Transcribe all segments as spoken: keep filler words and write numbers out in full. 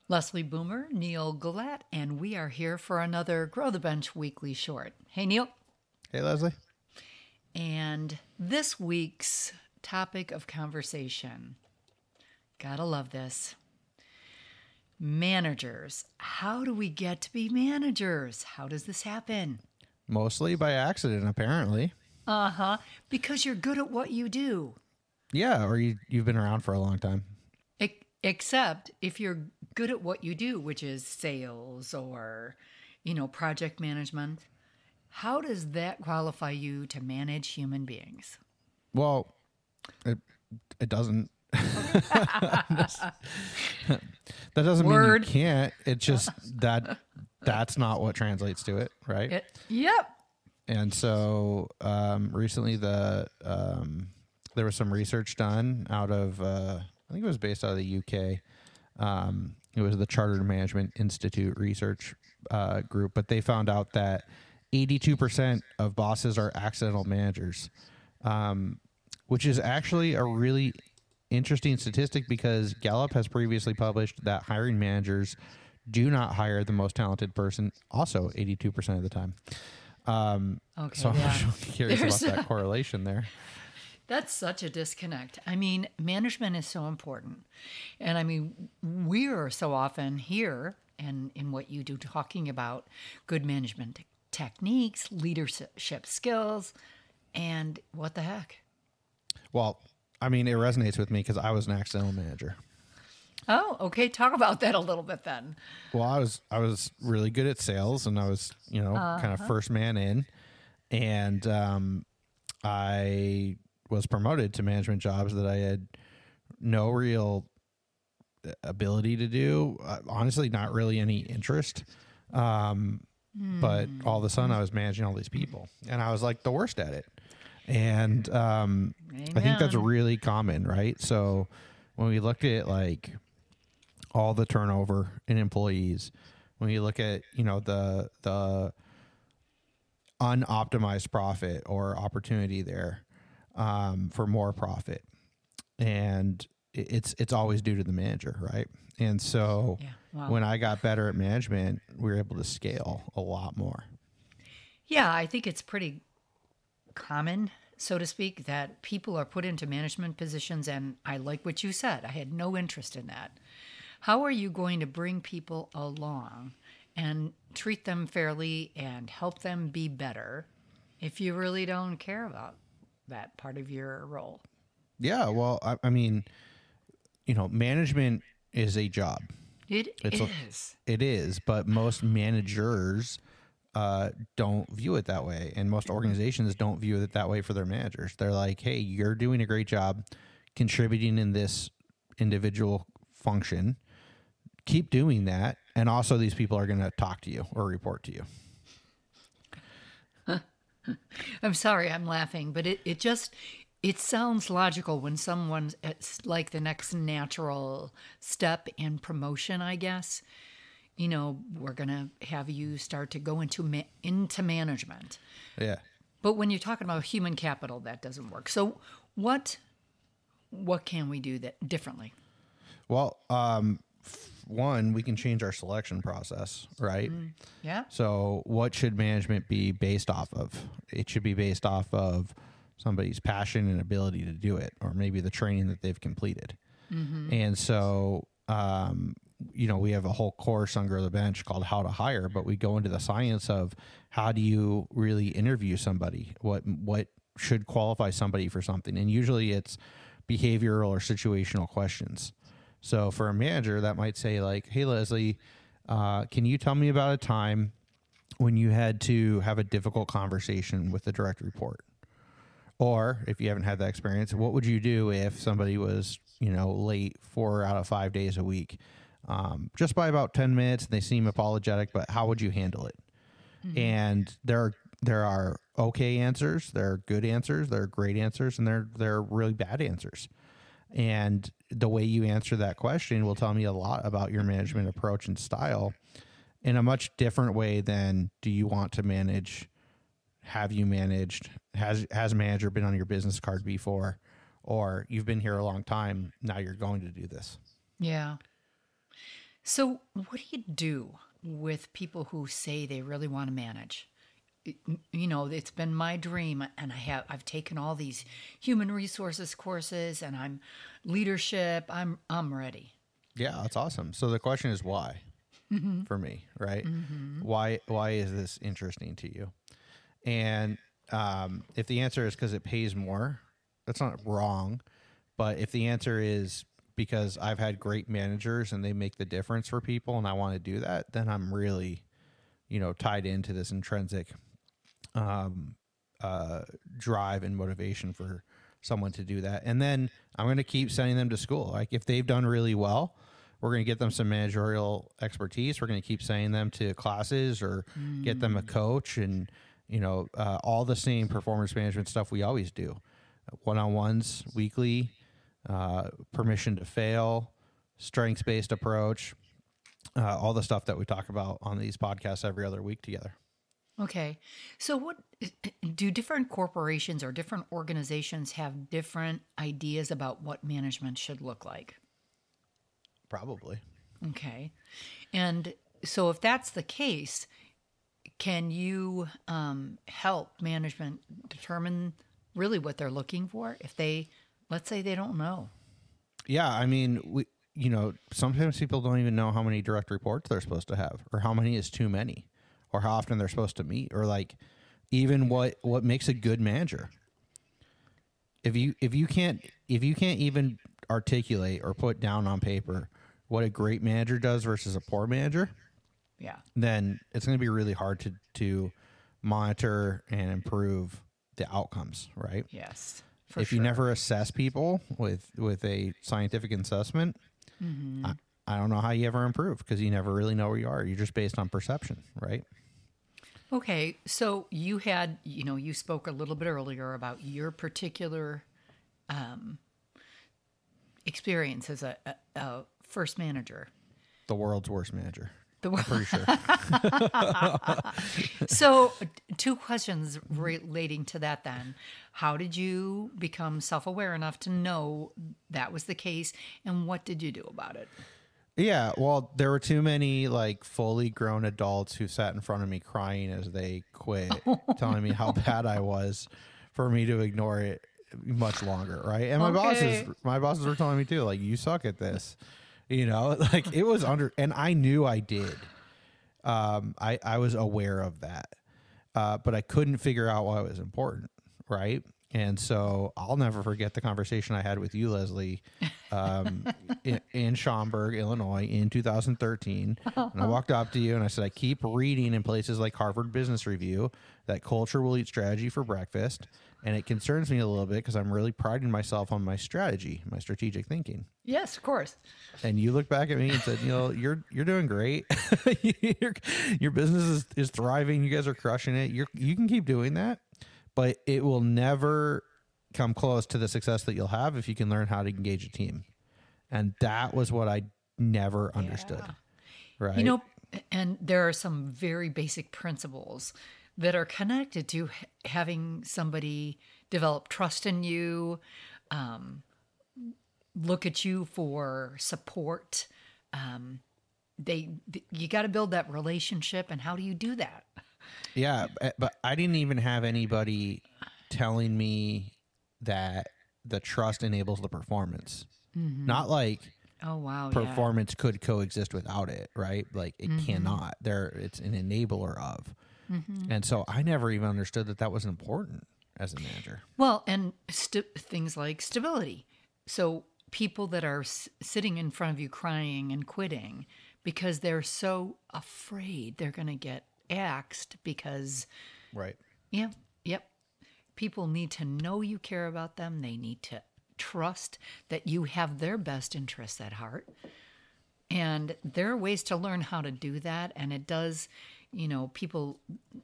Leslie Boomer, Neil Gillette, and we are here for another Grow the Bench Weekly Short. Hey, Neil. Hey, Leslie. And this week's topic of conversation, gotta love this. Managers. How do we get to be managers? How does this happen? Mostly by accident, apparently. Uh huh. Because you're good at what you do. Yeah, or you, you've been around for a long time. E- except if you're good at what you do, which is sales or, you know, project management. How does that qualify you to manage human beings? Well, it, it doesn't. that doesn't Word. mean you can't. It's just that that's not what translates to it, right? It, yep. And so um, recently, the um, there was some research done out of uh, I think it was based out of the U K. Um, it was the Chartered Management Institute research uh, group, but they found out that eighty-two percent of bosses are accidental managers, um, which is actually a really interesting statistic because Gallup has previously published that hiring managers do not hire the most talented person, also eighty-two percent of the time. Um, Okay, so yeah. I'm curious There's about a- that correlation there. That's such a disconnect. I mean, management is so important. And I mean, we're so often here and in what you do talking about good management te- techniques, leadership skills, and what the heck? Well, I mean, it resonates with me because I was an accidental manager. Oh, okay. Talk about that a little bit then. Well, I was I was really good at sales, and I was you know kind of first man in, and um, I was promoted to management jobs that I had no real ability to do. Uh, honestly, not really any interest. Um, But all of a sudden, I was managing all these people, and I was like the worst at it. And um, I think that's Amen. really common, right? So when we look at like all the turnover in employees, when you look at you know the the unoptimized profit or opportunity there um, for more profit, and it- it's it's always due to the manager, right? And so Yeah. Wow. when I got better at management, we were able to scale a lot more. Yeah, I think it's pretty common, so to speak, that people are put into management positions. And I like what you said. I had no interest in that. How are you going to bring people along and treat them fairly and help them be better if you really don't care about that part of your role? Yeah, well, I, I mean, you know, management is a job. It It's a- is. It is, but most managers uh, don't view it that way, and most organizations don't view it that way for their managers. They're like, "Hey, you're doing a great job contributing in this individual function. Keep doing that, and also these people are going to talk to you or report to you." I'm sorry, I'm laughing, but it, it just it sounds logical when someone's it's like the next natural step in promotion, I guess. You know, we're gonna have you start to go into ma- into management. Yeah. But when you're talking about human capital, that doesn't work. So what what can we do that differently? Well, um, f- one, we can change our selection process, right? Yeah. So, what should management be based off of? It should be based off of somebody's passion and ability to do it, or maybe the training that they've completed. And so, um, you know, we have a whole course on Grow the Bench called How to Hire, but we go into the science of how do you really interview somebody? What what should qualify somebody for something? And usually, it's behavioral or situational questions. So, for a manager, that might say like, "Hey, Leslie, uh, can you tell me about a time when you had to have a difficult conversation with a direct report?" Or if you haven't had that experience, what would you do if somebody was, you know, late four out of five days a week, um, just by about ten minutes, and they seem apologetic, but how would you handle it? And there are there are okay answers, there are good answers, there are great answers, and there there are really bad answers. And the way you answer that question will tell me a lot about your management approach and style in a much different way than do you want to manage, have you managed, has has a manager been on your business card before, or you've been here a long time, now you're going to do this. Yeah. So, what do you do with people who say they really want to manage? It- You know, it's been my dream, and I have I've taken all these human resources courses, and I'm leadership. I'm I'm ready. Yeah, that's awesome. So the question is why for me, right? Why why is this interesting to you? And um, if the answer is because it pays more, that's not wrong. But if the answer is because I've had great managers and they make the difference for people and I want to do that, then I'm really, you know, tied into this intrinsic um, uh, drive and motivation for someone to do that. And then I'm going to keep sending them to school. Like if they've done really well, we're going to get them some managerial expertise. We're going to keep sending them to classes or get them a coach and, you know, uh, all the same performance management stuff we always do. One-on-ones, weekly, uh, permission to fail, strengths-based approach, uh, all the stuff that we talk about on these podcasts every other week together. Okay. So, what do different corporations or different organizations have different ideas about what management should look like? Probably. Okay. And so, if that's the case, can you um, help management determine really what they're looking for? If they, let's say, they don't know. Yeah, I mean, we, you know, sometimes people don't even know how many direct reports they're supposed to have, or how many is too many, or how often they're supposed to meet, or like even what what makes a good manager. If you if you can't if you can't even articulate or put down on paper what a great manager does versus a poor manager, Yeah. then it's going to be really hard to to monitor and improve the outcomes, right? Yes. For If sure. you never assess people with with a scientific assessment, Mm-hmm. I, I don't know how you ever improve because you never really know where you are. You're just based on perception, right? Okay, so you had, you know, you spoke a little bit earlier about your particular um, experience as a, a, a first manager. The world's worst manager. The, I'm pretty sure. so, two questions relating to that then. How did you become self aware enough to know that was the case, and what did you do about it? Yeah, well, there were too many like fully grown adults who sat in front of me crying as they quit, telling me how bad I was for me to ignore it much longer, right? And my Okay. bosses, my bosses were telling me too, like, you suck at this, you know, like it was under, and I knew I did. Um, I I was aware of that, uh, but I couldn't figure out why it was important, right? And so I'll never forget the conversation I had with you, Leslie, um, in, in Schaumburg, Illinois, in two thousand thirteen. And I walked up to you and I said, I keep reading in places like Harvard Business Review that culture will eat strategy for breakfast. And it concerns me a little bit because I'm really priding myself on my strategy, my strategic thinking. Yes, of course. And you looked back at me and said, you know, you're you're doing great. your, your business is, is thriving. You guys are crushing it. You're you can keep doing that. But it will never come close to the success that you'll have if you can learn how to engage a team. And that was what I never understood. Yeah. Right. You know, and there are some very basic principles that are connected to h- having somebody develop trust in you, um, look at you for support. Um, they, th- you got to build that relationship, and how do you do that? Yeah. But I didn't even have anybody telling me that the trust enables the performance. Mm-hmm. Not like Oh wow, performance yeah. could coexist without it, right? Like it mm-hmm. cannot. There, it's an enabler of. Mm-hmm. And so I never even understood that that was important as a manager. Well, and st- things like stability. So people that are s- sitting in front of you crying and quitting because they're so afraid they're going to get axed because, right? Yeah, yep. People need to know you care about them. They need to trust that you have their best interests at heart. And there are ways to learn how to do that. And it does, you know, people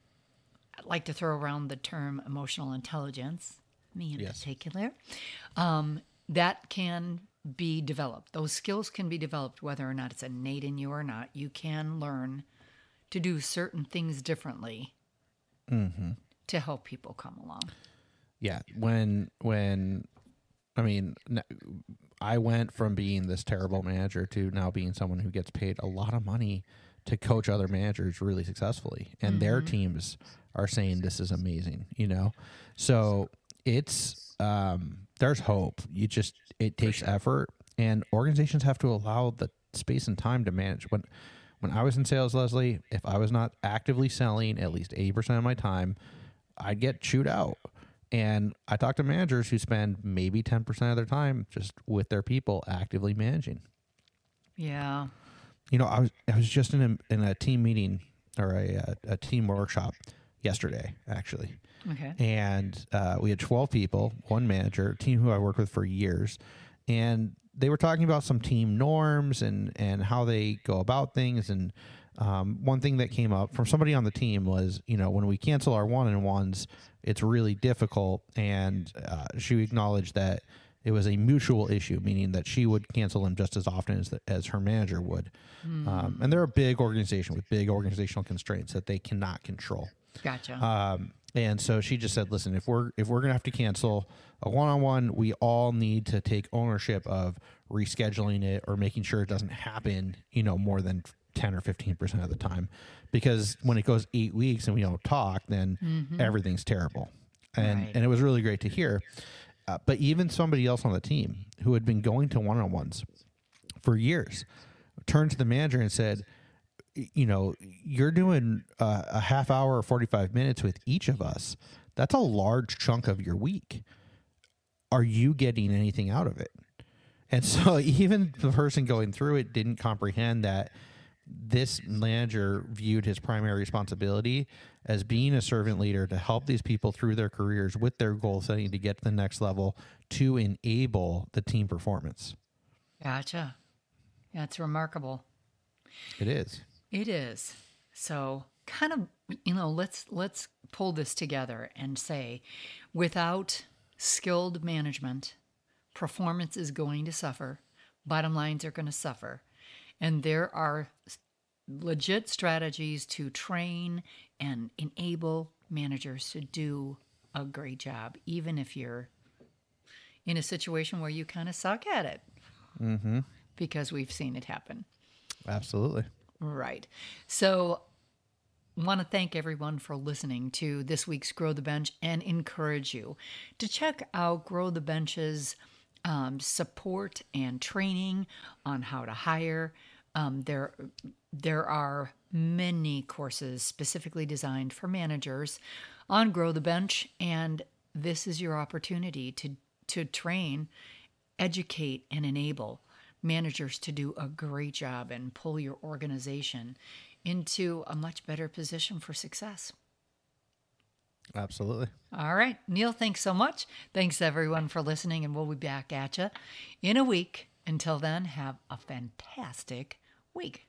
like to throw around the term emotional intelligence, me in yes. particular. Um, that can be developed. Those skills can be developed, whether or not it's innate in you or not. You can learn to do certain things differently mm-hmm. to help people come along. Yeah. When, when, I mean, I went from being this terrible manager to now being someone who gets paid a lot of money to coach other managers really successfully. And mm-hmm. their teams are saying this is amazing, you know? So it's, um, there's hope. You just, it takes sure. effort, and organizations have to allow the space and time to manage. When, when I was in sales, Leslie, if I was not actively selling at least eighty percent of my time, I'd get chewed out. And I talk to managers who spend maybe ten percent of their time just with their people actively managing. Yeah. You know, I was I was just in a in a team meeting or a a, a team workshop yesterday, actually. Okay. And uh, we had twelve people, one manager, a team who I worked with for years, and they were talking about some team norms and and how they go about things. And um, one thing that came up from somebody on the team was, you know, when we cancel our one-on-ones, it's really difficult. And uh, she acknowledged that it was a mutual issue, meaning that she would cancel them just as often as the, as her manager would. Mm. Um, and they're a big organization with big organizational constraints that they cannot control. Gotcha. Um, and so she just said, listen, if we're if we're going to have to cancel a one-on-one, we all need to take ownership of rescheduling it or making sure it doesn't happen, you know, more than ten or fifteen percent of the time. Because when it goes eight weeks and we don't talk, then mm-hmm. everything's terrible. And right. and it was really great to hear. Uh, but even somebody else on the team who had been going to one-on-ones for years turned to the manager and said, you know, you're doing uh, a half hour or forty-five minutes with each of us. That's a large chunk of your week. Are you getting anything out of it? And so even the person going through it didn't comprehend that this manager viewed his primary responsibility as being a servant leader to help these people through their careers with their goal setting to get to the next level to enable the team performance. Gotcha. That's remarkable. It is. It is. So kind of, you know, let's let's pull this together and say, without skilled management, performance is going to suffer, bottom lines are going to suffer. And there are legit strategies to train and enable managers to do a great job, even if you're in a situation where you kind of suck at it. Mm-hmm. Because we've seen it happen. Absolutely. Right. So I want to thank everyone for listening to this week's Grow the Bench and encourage you to check out Grow the Bench's um, support and training on how to hire. Um, there, there are many courses specifically designed for managers on Grow the Bench, and this is your opportunity to to train, educate, and enable managers to do a great job and pull your organization into a much better position for success. Absolutely. All right. Neil, thanks so much. Thanks, everyone, for listening, and we'll be back at you in a week. Until then, have a fantastic week.